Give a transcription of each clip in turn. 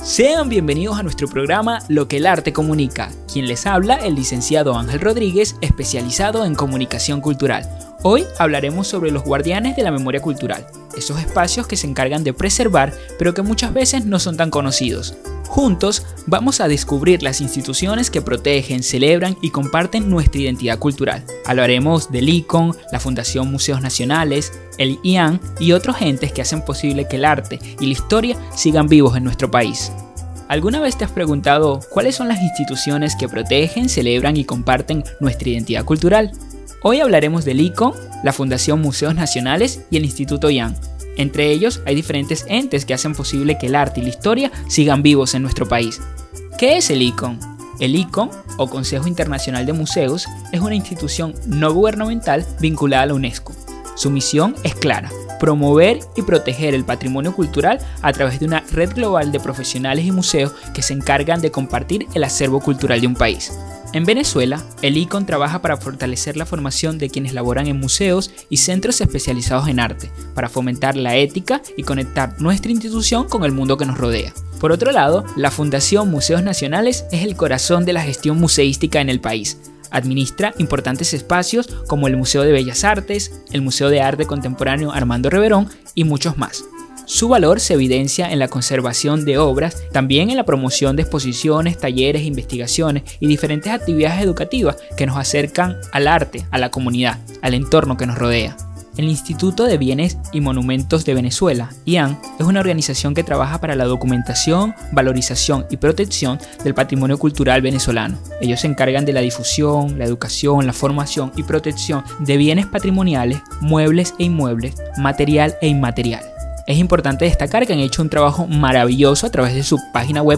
Sean bienvenidos a nuestro programa Lo que el arte comunica. Quien les habla, el licenciado Ángel Rodríguez, especializado en comunicación cultural. Hoy hablaremos sobre los guardianes de la memoria cultural, esos espacios que se encargan de preservar, pero que muchas veces no son tan conocidos. Juntos vamos a descubrir las instituciones que protegen, celebran y comparten nuestra identidad cultural. Hablaremos del ICON, la Fundación Museos Nacionales, el IAN y otros entes que hacen posible que el arte y la historia sigan vivos en nuestro país. ¿Alguna vez te has preguntado cuáles son las instituciones que protegen, celebran y comparten nuestra identidad cultural? Hoy hablaremos del ICON, la Fundación Museos Nacionales y el Instituto IAN. Entre ellos hay diferentes entes que hacen posible que el arte y la historia sigan vivos en nuestro país. ¿Qué es el ICON? El ICON, o Consejo Internacional de Museos, es una institución no gubernamental vinculada a la UNESCO. Su misión es clara: promover y proteger el patrimonio cultural a través de una red global de profesionales y museos que se encargan de compartir el acervo cultural de un país. En Venezuela, el ICON trabaja para fortalecer la formación de quienes laboran en museos y centros especializados en arte, para fomentar la ética y conectar nuestra institución con el mundo que nos rodea. Por otro lado, la Fundación Museos Nacionales es el corazón de la gestión museística en el país. Administra importantes espacios como el Museo de Bellas Artes, el Museo de Arte Contemporáneo Armando Reverón y muchos más. Su valor se evidencia en la conservación de obras, también en la promoción de exposiciones, talleres, investigaciones y diferentes actividades educativas que nos acercan al arte, a la comunidad, al entorno que nos rodea. El Instituto de Bienes y Monumentos de Venezuela, IAN, es una organización que trabaja para la documentación, valorización y protección del patrimonio cultural venezolano. Ellos se encargan de la difusión, la educación, la formación y protección de bienes patrimoniales, muebles e inmuebles, material e inmaterial. Es importante destacar que han hecho un trabajo maravilloso a través de su página web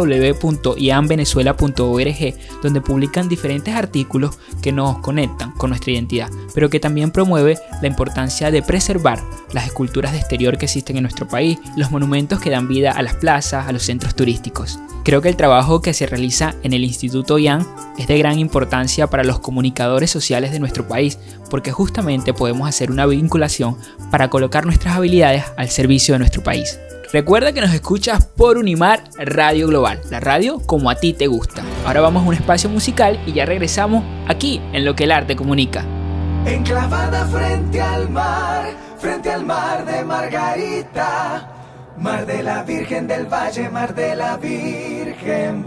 www.ianvenezuela.org, donde publican diferentes artículos que nos conectan con nuestra identidad, pero que también promueve la importancia de preservar las esculturas de exterior que existen en nuestro país, los monumentos que dan vida a las plazas, a los centros turísticos. Creo que el trabajo que se realiza en el Instituto IAN es de gran importancia para los comunicadores sociales de nuestro país, porque justamente podemos hacer una vinculación para colocar nuestras habilidades al servicio de nuestro país. Recuerda que nos escuchas por Unimar Radio Global, la radio como a ti te gusta. Ahora vamos a un espacio musical y ya regresamos aquí en Lo que el arte comunica. Enclavada frente al mar de Margarita, mar de la Virgen del Valle, mar de la Virgen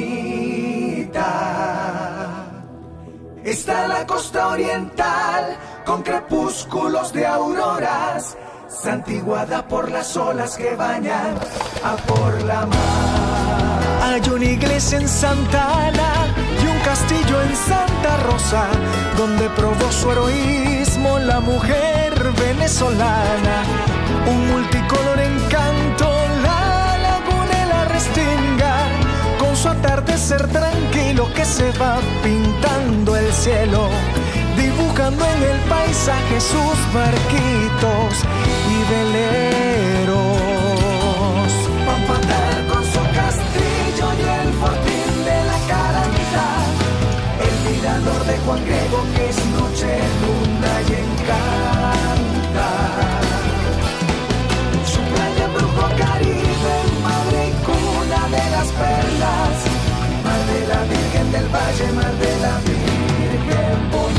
bonita. Está la costa oriental con crepúsculos de auroras, santiguada por las olas que bañan a por la mar. Hay una iglesia en Santa Ana y un castillo en Santa Rosa, donde probó su heroísmo la mujer venezolana. Un multicolor encanto, la laguna y la restinga, con su atardecer tranquilo que se va pintando el cielo, dibujando en el paisaje sus barquitos y veleros. Pampatar con su castillo y el fortín de la Caranta, el mirador de Juan Grego que es noche, luna y encanta. Su playa Brujo Caribe, madre y cuna de las perlas, mar de la Virgen del Valle, mar de la Virgen bonita.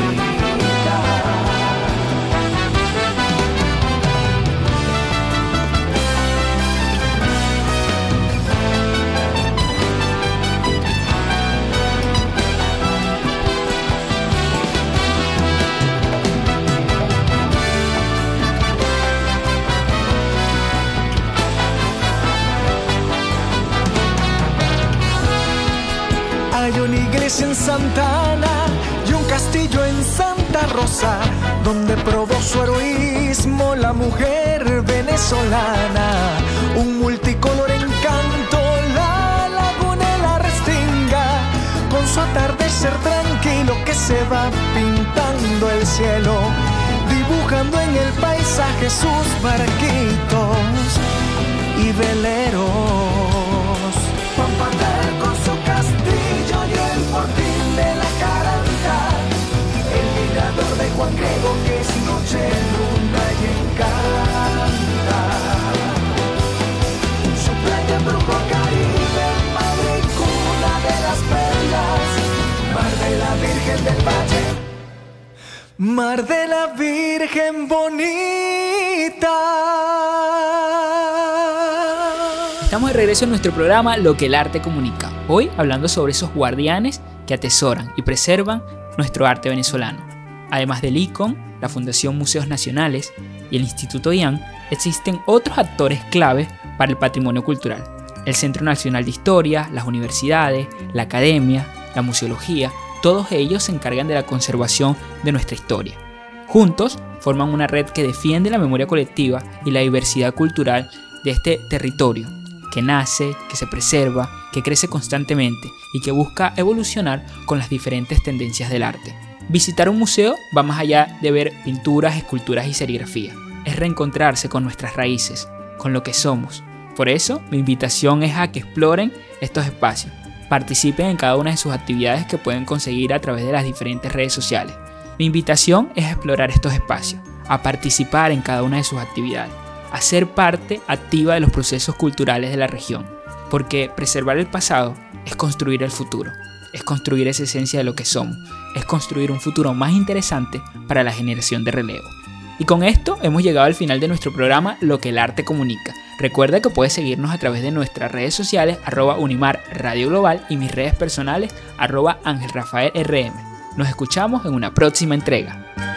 Hay una iglesia en Santa Ana y un castillo en Santa Rosa, donde probó su heroísmo la mujer venezolana. Un multicolor encanto, la laguna y la restinga, con su atardecer tranquilo que se va pintando el cielo, dibujando en el paisaje sus barquitos y veleros. Pampatar con su castillo y el fortín de la Caranta, el mirador de Juan Grego que es noche, luna y encanta. Su playa Brujo Mar de la Virgen bonita. Estamos de regreso en nuestro programa Lo que el arte comunica. Hoy hablando sobre esos guardianes que atesoran y preservan nuestro arte venezolano. Además del ICON, la Fundación Museos Nacionales y el Instituto IAN, existen otros actores claves para el patrimonio cultural. El Centro Nacional de Historia, las universidades, la academia, la museología, todos ellos se encargan de la conservación de nuestra historia. Juntos forman una red que defiende la memoria colectiva y la diversidad cultural de este territorio, que nace, que se preserva, que crece constantemente y que busca evolucionar con las diferentes tendencias del arte. Visitar un museo va más allá de ver pinturas, esculturas y serigrafía. Es reencontrarse con nuestras raíces, con lo que somos. Por eso, mi invitación es a que exploren estos espacios. Participen en cada una de sus actividades que pueden conseguir a través de las diferentes redes sociales. Mi invitación es a explorar estos espacios, a participar en cada una de sus actividades, a ser parte activa de los procesos culturales de la región, porque preservar el pasado es construir el futuro, es construir esa esencia de lo que somos, es construir un futuro más interesante para la generación de relevo. Y con esto hemos llegado al final de nuestro programa Lo que el arte comunica. Recuerda que puedes seguirnos a través de nuestras redes sociales @Unimar Radio Global y mis redes personales @AngelRafaelRM. Nos escuchamos en una próxima entrega.